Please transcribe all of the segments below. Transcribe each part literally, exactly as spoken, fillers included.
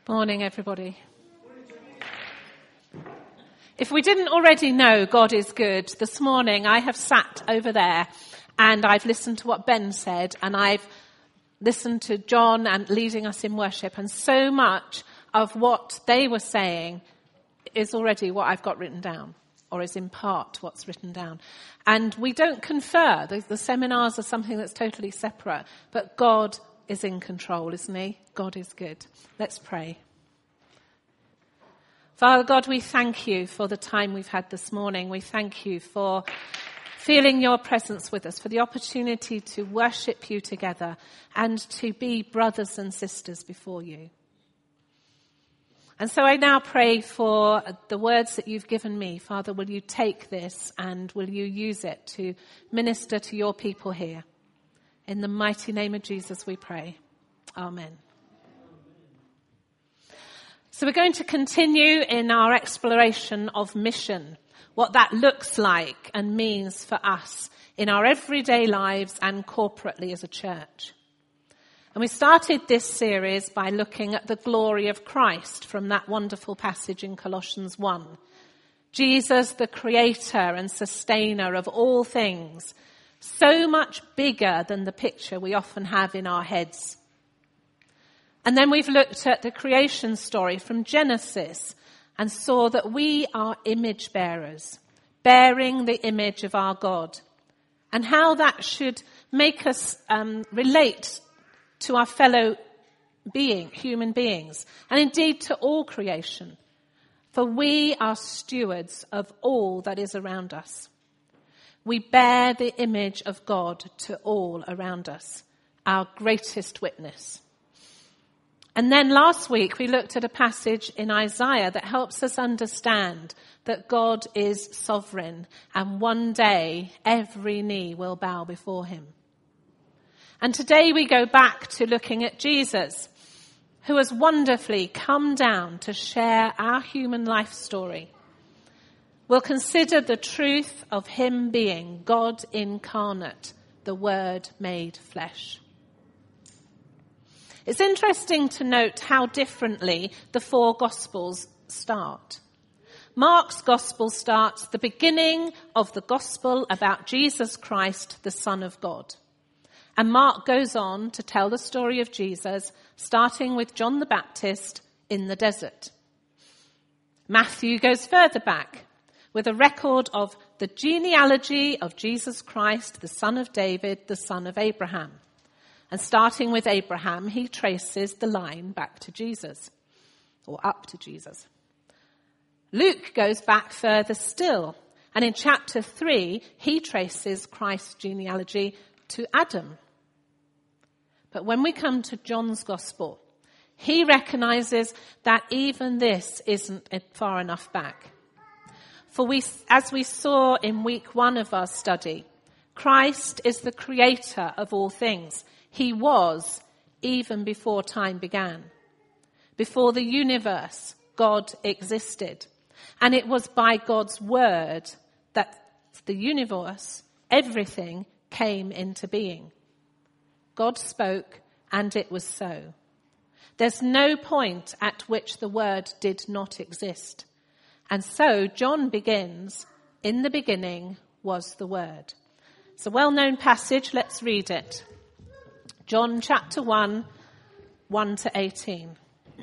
Morning, everybody. If we didn't already know God is good, this morning I have sat over there and I've listened to what Ben said, and I've listened to John and leading us in worship, and so much of what they were saying is already what I've got written down, or is in part what's written down. And we don't confer. The, the seminars are something that's totally separate, but God is in control, isn't he? God is good. Let's pray. Father God, we thank you for the time we've had this morning. We thank you for feeling your presence with us, for the opportunity to worship you together and to be brothers and sisters before you. And so I now pray for the words that you've given me. Father, will you take this and will you use it to minister to your people here? In the mighty name of Jesus we pray. Amen. So we're going to continue in our exploration of mission, what that looks like and means for us in our everyday lives and corporately as a church. And we started this series by looking at the glory of Christ from that wonderful passage in Colossians one. Jesus, the creator and sustainer of all things, so much bigger than the picture we often have in our heads. And then we've looked at the creation story from Genesis and saw that we are image bearers, bearing the image of our God, and how that should make us um, relate to our fellow being, human beings, and indeed to all creation. For we are stewards of all that is around us. We bear the image of God to all around us, our greatest witness. And then last week we looked at a passage in Isaiah that helps us understand that God is sovereign and one day every knee will bow before him. And today we go back to looking at Jesus, who has wonderfully come down to share our human life story. We'll consider the truth of him being God incarnate, the Word made flesh. It's interesting to note how differently the four Gospels start. Mark's Gospel starts the beginning of the Gospel about Jesus Christ, the Son of God. And Mark goes on to tell the story of Jesus, starting with John the Baptist in the desert. Matthew goes further back with a record of the genealogy of Jesus Christ, the son of David, the son of Abraham. And starting with Abraham, he traces the line back to Jesus, or up to Jesus. Luke goes back further still, and in chapter three, he traces Christ's genealogy to Adam. But when we come to John's Gospel, he recognizes that even this isn't far enough back. For we, as we saw in week one of our study, Christ is the creator of all things. He was even before time began. Before the universe, God existed. And it was by God's word that the universe, everything, came into being. God spoke, and it was so. There's no point at which the word did not exist. And so John begins, in the beginning was the Word. It's a well-known passage. Let's read it. John chapter one, one to eighteen.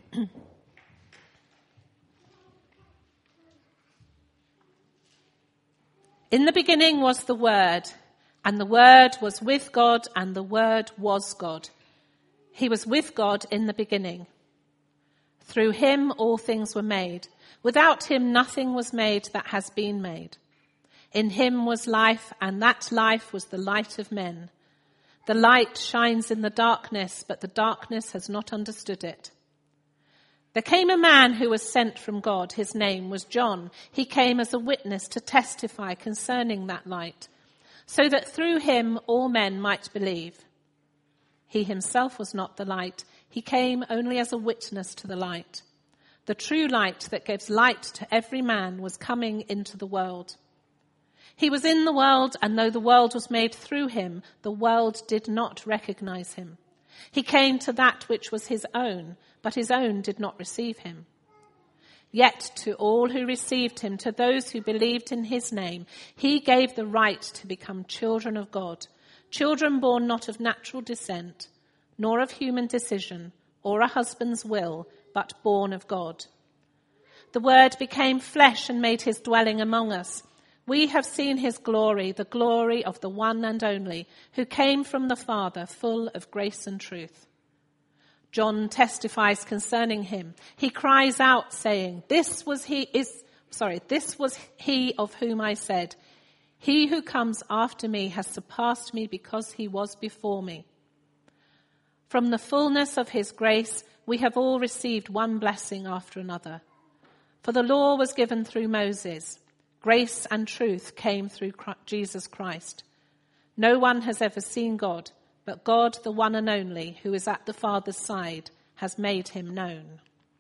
In the beginning was the Word, and the Word was with God, and the Word was God. He was with God in the beginning. Through him all things were made. Without him nothing was made that has been made. In him was life, and that life was the light of men. The light shines in the darkness, but the darkness has not understood it. There came a man who was sent from God. His name was John. He came as a witness to testify concerning that light, so that through him all men might believe. He himself was not the light. He came only as a witness to the light. The true light that gives light to every man was coming into the world. He was in the world, and though the world was made through him, the world did not recognize him. He came to that which was his own, but his own did not receive him. Yet to all who received him, to those who believed in his name, he gave the right to become children of God, children born not of natural descent, nor of human decision, or a husband's will, but born of God. The Word became flesh and made his dwelling among us. We have seen his glory, the glory of the one and only, who came from the Father, full of grace and truth. John testifies concerning him. He cries out, saying, This was he is sorry, this was he of whom I said, He who comes after me has surpassed me because he was before me. From the fullness of his grace, we have all received one blessing after another. For the law was given through Moses. Grace and truth came through Jesus Christ. No one has ever seen God, but God, the one and only, who is at the Father's side, has made him known.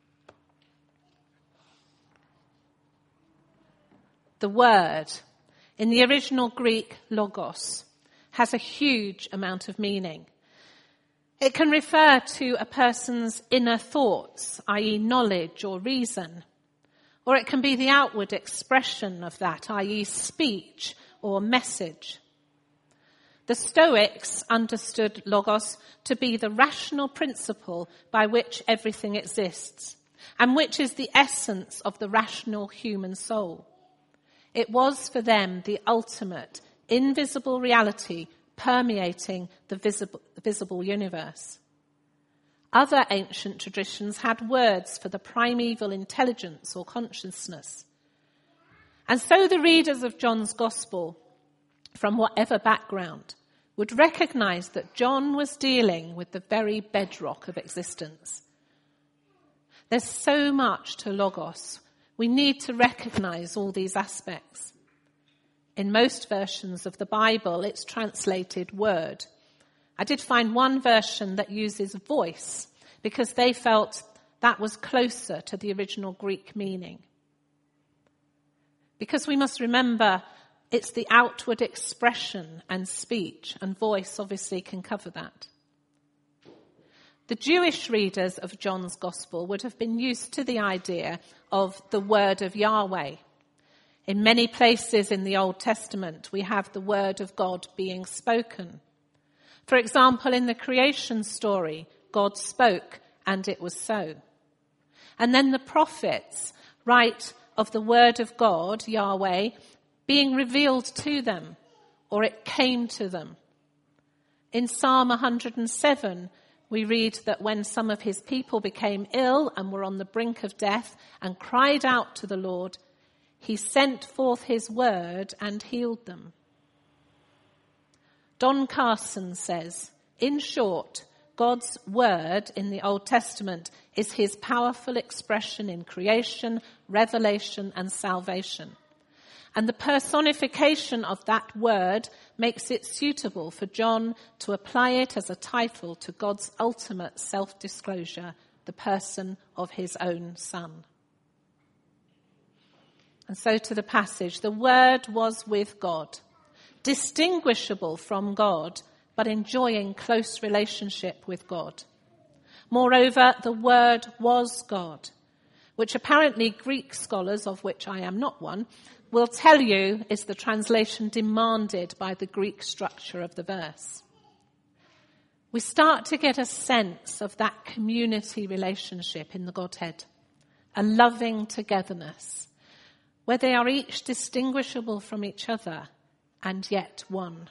The word, in the original Greek logos, has a huge amount of meaning. It can refer to a person's inner thoughts, that is knowledge or reason. Or it can be the outward expression of that, that is speech or message. The Stoics understood logos to be the rational principle by which everything exists, and which is the essence of the rational human soul. It was for them the ultimate, invisible reality permeating the visible, visible universe. Other ancient traditions had words for the primeval intelligence or consciousness. And so the readers of John's Gospel, from whatever background, would recognize that John was dealing with the very bedrock of existence. There's so much to Logos. We need to recognize all these aspects. In most versions of the Bible, it's translated word. I did find one version that uses voice because they felt that was closer to the original Greek meaning. Because we must remember it's the outward expression and speech, and voice obviously can cover that. The Jewish readers of John's Gospel would have been used to the idea of the word of Yahweh. In many places in the Old Testament, we have the word of God being spoken. For example, in the creation story, God spoke and it was so. And then the prophets write of the word of God, Yahweh, being revealed to them, or it came to them. In Psalm one hundred seven, we read that when some of his people became ill and were on the brink of death and cried out to the Lord, he sent forth his word and healed them. Don Carson says, in short, God's word in the Old Testament is his powerful expression in creation, revelation, and salvation. And the personification of that word makes it suitable for John to apply it as a title to God's ultimate self-disclosure, the person of his own Son. And so to the passage, the Word was with God, distinguishable from God, but enjoying close relationship with God. Moreover, the Word was God, which apparently Greek scholars, of which I am not one, will tell you is the translation demanded by the Greek structure of the verse. We start to get a sense of that community relationship in the Godhead, a loving togetherness, where they are each distinguishable from each other and yet one.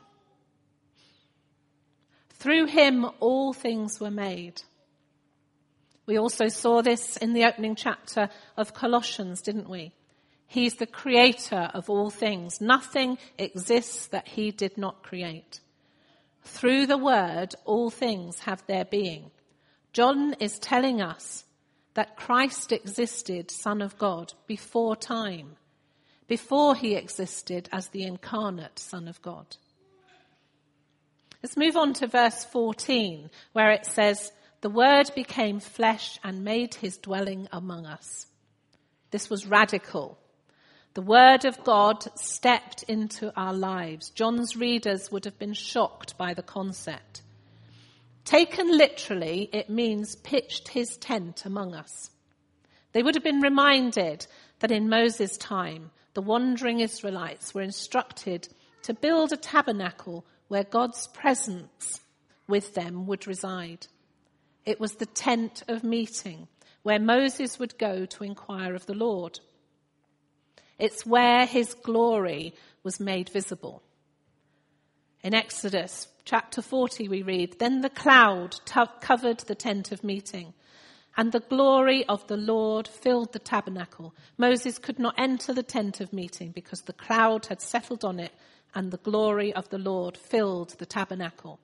Through him all things were made. We also saw this in the opening chapter of Colossians, didn't we? He's the creator of all things. Nothing exists that he did not create. Through the word, all things have their being. John is telling us that Christ existed, Son of God, before time, before he existed as the incarnate Son of God. Let's move on to verse fourteen, where it says, the word became flesh and made his dwelling among us. This was radical. The word of God stepped into our lives. John's readers would have been shocked by the concept. Taken literally, it means pitched his tent among us. They would have been reminded that in Moses' time, the wandering Israelites were instructed to build a tabernacle where God's presence with them would reside. It was the tent of meeting, where Moses would go to inquire of the Lord. It's where his glory was made visible. In Exodus chapter forty we read, "Then the cloud t- covered the tent of meeting, and the glory of the Lord filled the tabernacle. Moses could not enter the tent of meeting because the cloud had settled on it, and the glory of the Lord filled the tabernacle."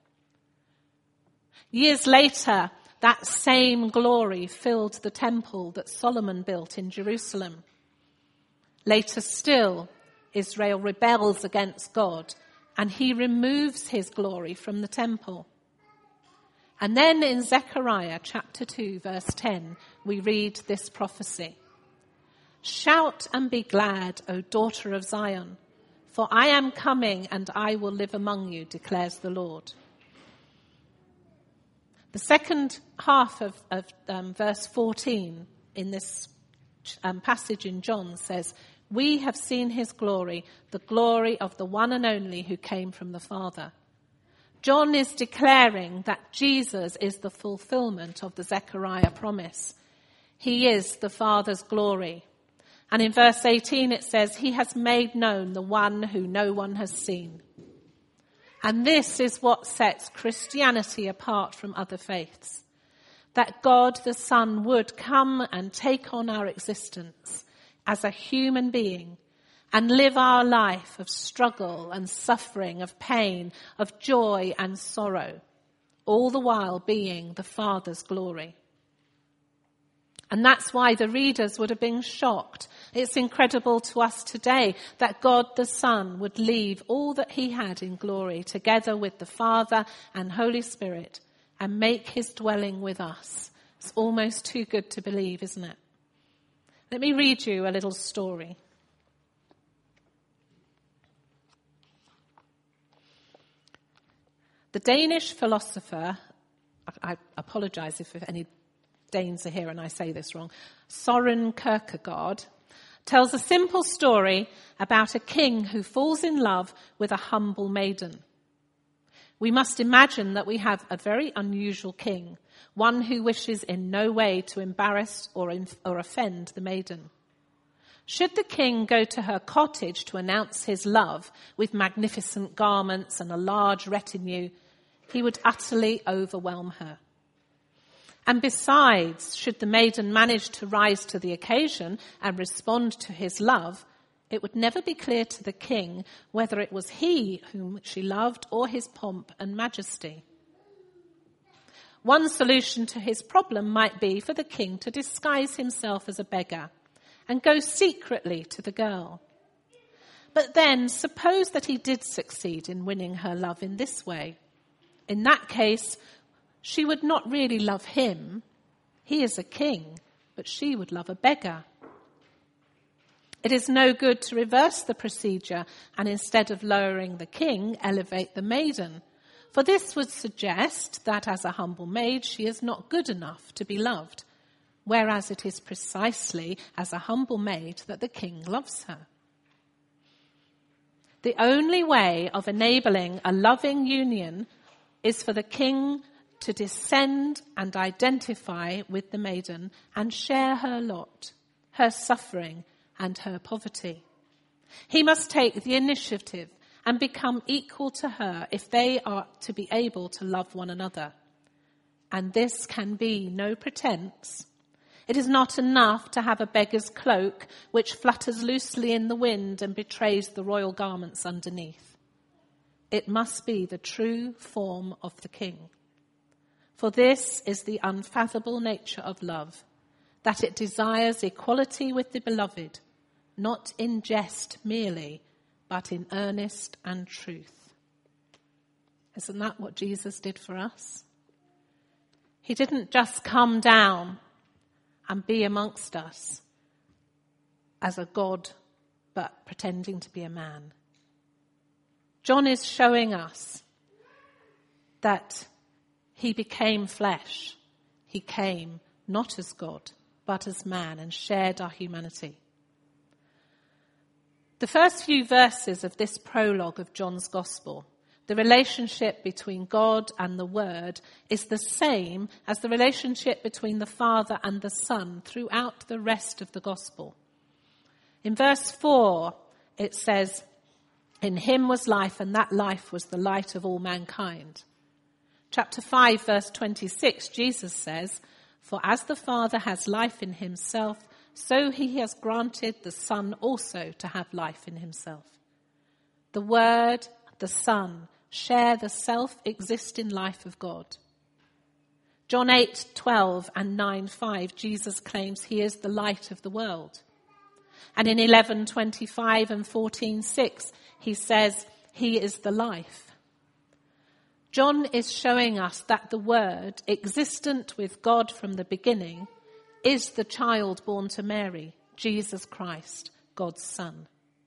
Years later, that same glory filled the temple that Solomon built in Jerusalem. Later still, Israel rebels against God, and he removes his glory from the temple. And then in Zechariah chapter two, verse ten, we read this prophecy. "Shout and be glad, O daughter of Zion, for I am coming and I will live among you, declares the Lord." The second half of, of um, verse fourteen in this um, passage in John says, "We have seen his glory, the glory of the one and only who came from the Father." John is declaring that Jesus is the fulfillment of the Zechariah promise. He is the Father's glory. And in verse eighteen it says, "He has made known the one who no one has seen." And this is what sets Christianity apart from other faiths. That God the Son would come and take on our existence as a human being and live our life of struggle and suffering, of pain, of joy and sorrow, all the while being the Father's glory. And that's why the readers would have been shocked. It's incredible to us today that God the Son would leave all that he had in glory together with the Father and Holy Spirit and make his dwelling with us. It's almost too good to believe, isn't it? Let me read you a little story. The Danish philosopher, I apologise if any Danes are here and I say this wrong, Søren Kierkegaard, tells a simple story about a king who falls in love with a humble maiden. We must imagine that we have a very unusual king, one who wishes in no way to embarrass or, inf- or offend the maiden. Should the king go to her cottage to announce his love with magnificent garments and a large retinue, he would utterly overwhelm her. And besides, should the maiden manage to rise to the occasion and respond to his love, it would never be clear to the king whether it was he whom she loved or his pomp and majesty. One solution to his problem might be for the king to disguise himself as a beggar and go secretly to the girl. But then, suppose that he did succeed in winning her love in this way. In that case, she would not really love him. He is a king, but she would love a beggar. It is no good to reverse the procedure and instead of lowering the king, elevate the maiden. For this would suggest that as a humble maid, she is not good enough to be loved, whereas it is precisely as a humble maid that the king loves her. The only way of enabling a loving union is for the king to descend and identify with the maiden and share her lot, her suffering and her poverty. He must take the initiative and become equal to her if they are to be able to love one another. And this can be no pretense. It is not enough to have a beggar's cloak which flutters loosely in the wind and betrays the royal garments underneath. It must be the true form of the king. For this is the unfathomable nature of love, that it desires equality with the beloved, not in jest merely, but in earnest and truth. Isn't that what Jesus did for us? He didn't just come down and be amongst us as a God, but pretending to be a man. John is showing us that he became flesh. He came not as God, but as man, and shared our humanity. The first few verses of this prologue of John's Gospel, the relationship between God and the Word, is the same as the relationship between the Father and the Son throughout the rest of the Gospel. In verse four, it says, "In him was life, and that life was the light of all mankind." Chapter five, verse twenty-six, Jesus says, "For as the Father has life in himself, so he has granted the Son also to have life in himself." The Word, the Son, share the self-existing life of God. John eight twelve and nine five, Jesus claims he is the light of the world. And in eleven twenty-five and fourteen six, he says he is the life. John is showing us that the Word, existent with God from the beginning, is the child born to Mary, Jesus Christ, God's Son.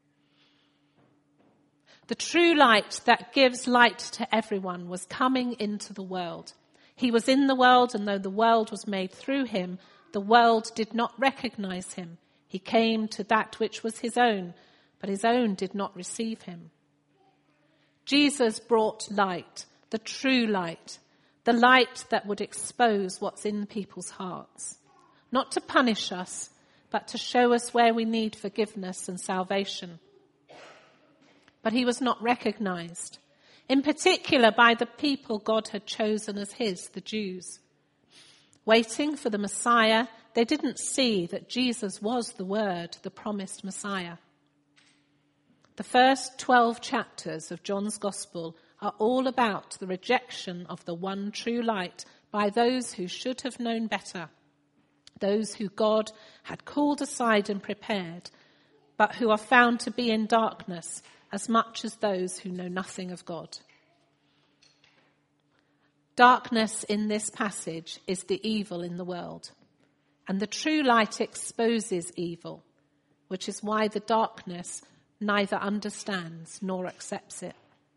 The true light that gives light to everyone was coming into the world. He was in the world, and though the world was made through him, the world did not recognize him. He came to that which was his own, but his own did not receive him. Jesus brought light, the true light, the light that would expose what's in people's hearts. Not to punish us, but to show us where we need forgiveness and salvation. But he was not recognized, in particular by the people God had chosen as his, the Jews. Waiting for the Messiah, they didn't see that Jesus was the Word, the promised Messiah. The first twelve chapters of John's Gospel are all about the rejection of the one true light by those who should have known better, those who God had called aside and prepared, but who are found to be in darkness as much as those who know nothing of God. Darkness in this passage is the evil in the world, and the true light exposes evil, which is why the darkness neither understands nor accepts it.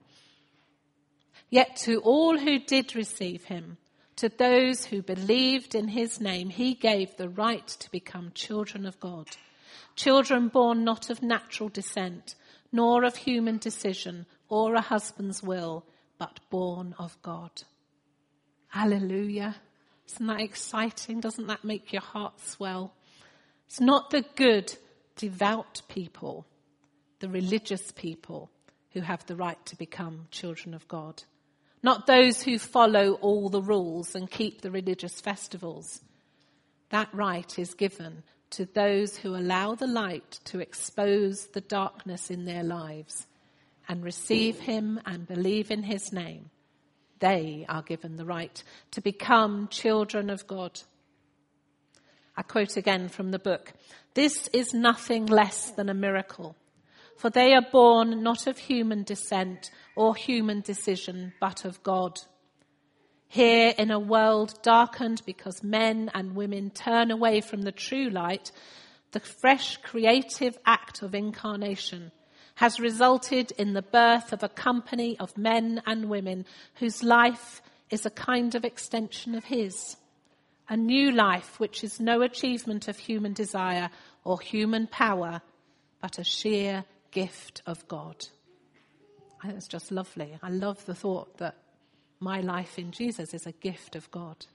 Yet to all who did receive him, to those who believed in his name, he gave the right to become children of God, children born not of natural descent, nor of human decision or a husband's will, but born of God. Hallelujah. Isn't that exciting? Doesn't that make your heart swell? It's not the good, devout people, the religious people, who have the right to become children of God. Not those who follow all the rules and keep the religious festivals. That right is given to those who allow the light to expose the darkness in their lives and receive him and believe in his name. They are given the right to become children of God. I quote again from the book, "This is nothing less than a miracle, for they are born not of human descent or human decision, but of God. Here in a world darkened because men and women turn away from the true light, the fresh creative act of incarnation has resulted in the birth of a company of men and women whose life is a kind of extension of his. A new life which is no achievement of human desire or human power, but a sheer gift of God." I think it's just lovely. I love the thought that my life in Jesus is a gift of God.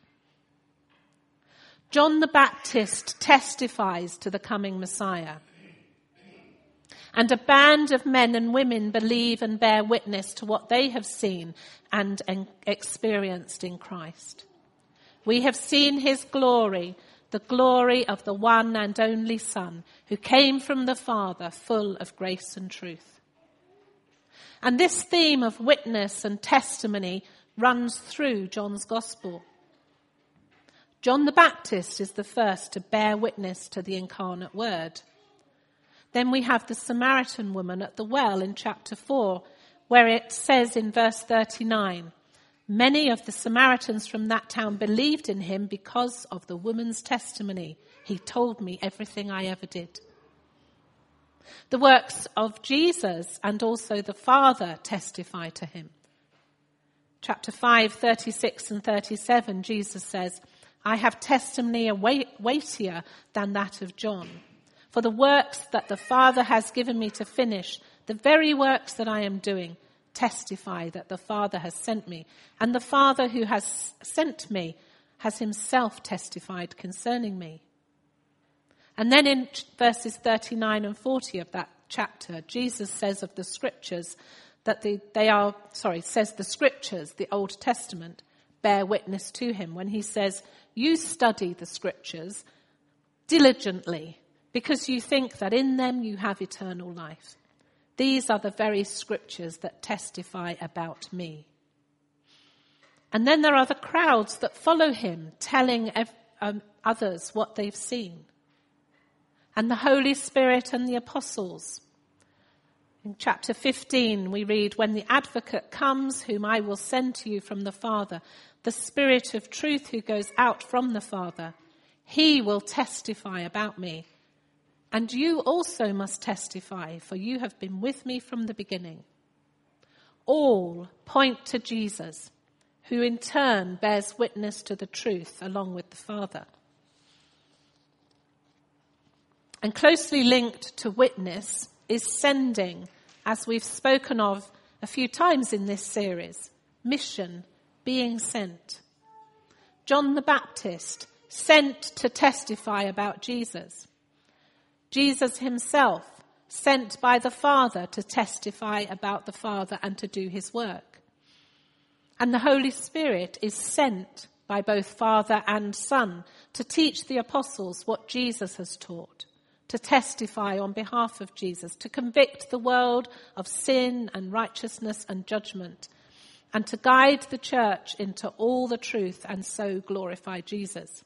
John the Baptist testifies to the coming Messiah. And a band of men and women believe and bear witness to what they have seen and experienced in Christ. "We have seen his glory, the glory of the one and only Son, who came from the Father, full of grace and truth." And this theme of witness and testimony runs through John's Gospel. John the Baptist is the first to bear witness to the incarnate Word. Then we have the Samaritan woman at the well in chapter four, where it says in verse thirty-nine, "Many of the Samaritans from that town believed in him because of the woman's testimony. He told me everything I ever did." The works of Jesus and also the Father testify to him. Chapter five, thirty-six and thirty-seven, Jesus says, I have testimony weightier than that of John. For the works that the Father has given me to finish, the very works that I am doing, testify that the Father has sent me. And the Father who has sent me has himself testified concerning me. And then in verses thirty-nine and forty of that chapter, Jesus says of the scriptures that the, they are, sorry, says the scriptures, the Old Testament, bear witness to him when he says, you study the scriptures diligently because you think that in them you have eternal life. These are the very scriptures that testify about me. And then there are the crowds that follow him, telling ev- um, others what they've seen. And the Holy Spirit and the apostles. In chapter fifteen, we read, when the advocate comes, whom I will send to you from the Father, the Spirit of truth who goes out from the Father, he will testify about me. And you also must testify, for you have been with me from the beginning. All point to Jesus, who in turn bears witness to the truth along with the Father. And closely linked to witness is sending, as we've spoken of a few times in this series. Mission, being sent. John the Baptist, sent to testify about Jesus. Jesus himself, sent by the Father to testify about the Father and to do his work. And the Holy Spirit is sent by both Father and Son to teach the apostles what Jesus has taught, to testify on behalf of Jesus, to convict the world of sin and righteousness and judgment, and to guide the church into all the truth and so glorify Jesus.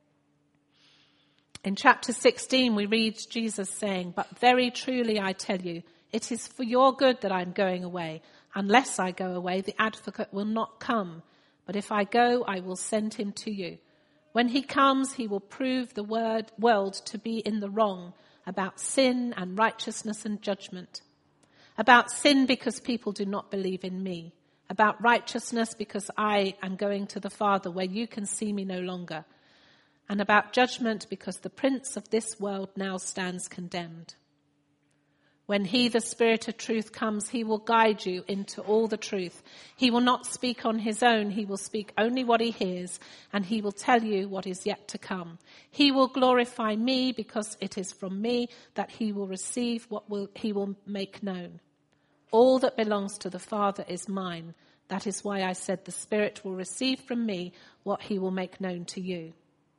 In chapter sixteen, we read Jesus saying, but very truly I tell you, it is for your good that I'm going away. Unless I go away, the advocate will not come. But if I go, I will send him to you. When he comes, he will prove the word, world to be in the wrong about sin and righteousness and judgment. About sin because people do not believe in me. About righteousness because I am going to the Father where you can see me no longer. And about judgment because the prince of this world now stands condemned. When he, the Spirit of truth, comes, he will guide you into all the truth. He will not speak on his own. He will speak only what he hears, and he will tell you what is yet to come. He will glorify me because it is from me that he will receive what will, he will make known. All that belongs to the Father is mine. That is why I said the Spirit will receive from me what he will make known to you.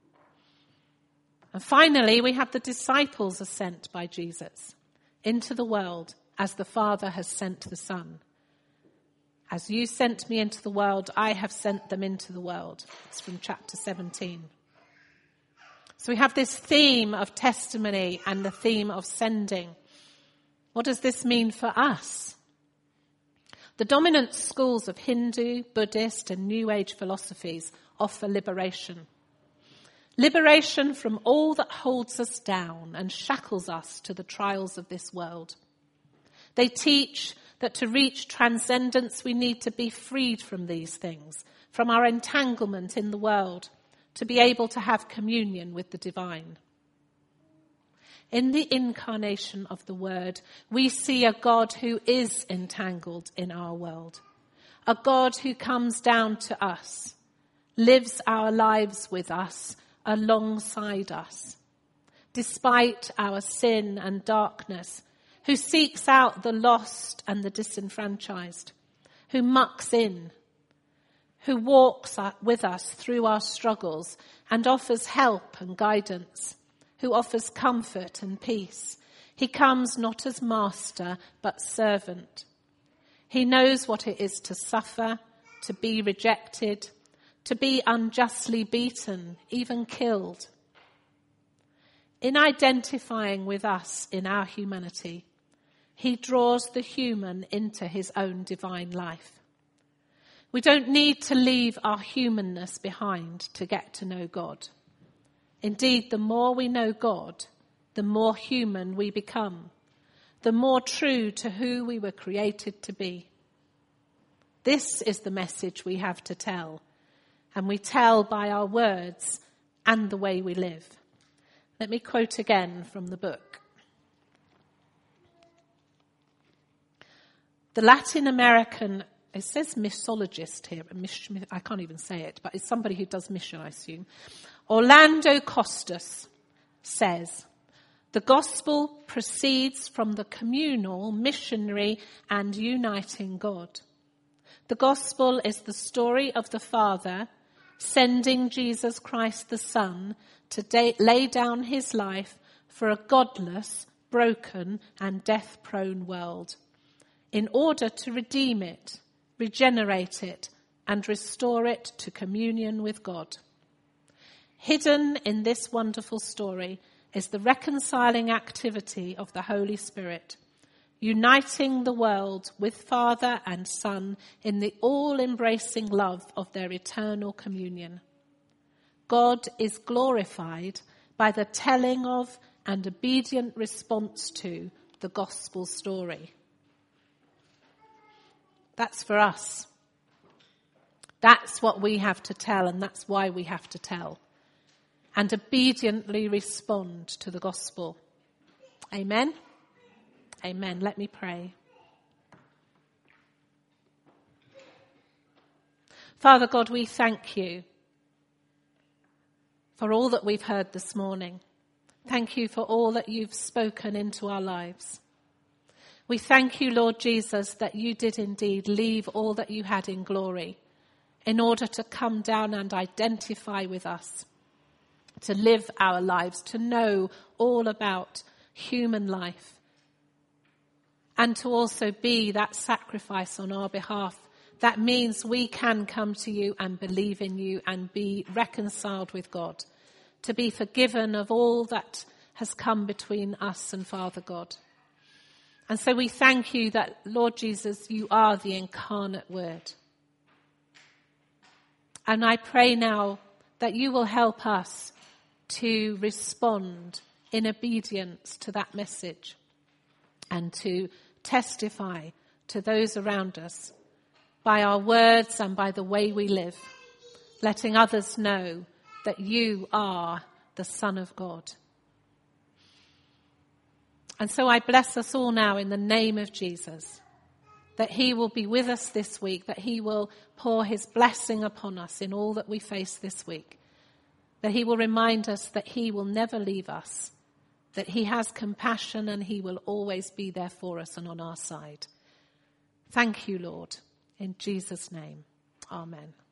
And finally, we have the disciples are sent by Jesus into the world as the Father has sent the Son. As you sent me into the world, I have sent them into the world. It's from chapter seventeen. So we have this theme of testimony and the theme of sending. What does this mean for us? The dominant schools of Hindu, Buddhist, and New Age philosophies offer liberation. Liberation from all that holds us down and shackles us to the trials of this world. They teach that to reach transcendence we need to be freed from these things, from our entanglement in the world, to be able to have communion with the divine. In the incarnation of the Word, we see a God who is entangled in our world, a God who comes down to us, lives our lives with us, alongside us, despite our sin and darkness, who seeks out the lost and the disenfranchised, who mucks in, who walks with us through our struggles and offers help and guidance, who offers comfort and peace. He comes not as master, but servant. He knows what it is to suffer, to be rejected, to be unjustly beaten, even killed. In identifying with us in our humanity, he draws the human into his own divine life. We don't need to leave our humanness behind to get to know God. Indeed, the more we know God, the more human we become, the more true to who we were created to be. This is the message we have to tell, and we tell by our words and the way we live. Let me quote again from the book. The Latin American, it says missologist here, I can't even say it, but it's somebody who does mission, I assume. Orlando Costas says, the gospel proceeds from the communal, missionary, and uniting God. The gospel is the story of the Father sending Jesus Christ the Son to da- lay down his life for a godless, broken, and death-prone world, in order to redeem it, regenerate it, and restore it to communion with God. Hidden in this wonderful story is the reconciling activity of the Holy Spirit, uniting the world with Father and Son in the all-embracing love of their eternal communion. God is glorified by the telling of and obedient response to the gospel story. That's for us. That's what we have to tell, and that's why we have to tell. And obediently respond to the gospel. Amen? Amen. Let me pray. Father God, we thank you for all that we've heard this morning. Thank you for all that you've spoken into our lives. We thank you, Lord Jesus, that you did indeed leave all that you had in glory in order to come down and identify with us, to live our lives, to know all about human life, and to also be that sacrifice on our behalf. That means we can come to you and believe in you and be reconciled with God, to be forgiven of all that has come between us and Father God. And so we thank you that, Lord Jesus, you are the incarnate Word. And I pray now that you will help us to respond in obedience to that message and to testify to those around us by our words and by the way we live, letting others know that you are the Son of God. And so I bless us all now in the name of Jesus, that he will be with us this week, that he will pour his blessing upon us in all that we face this week, that he will remind us that he will never leave us, that he has compassion and he will always be there for us and on our side. Thank you, Lord. In Jesus' name, amen.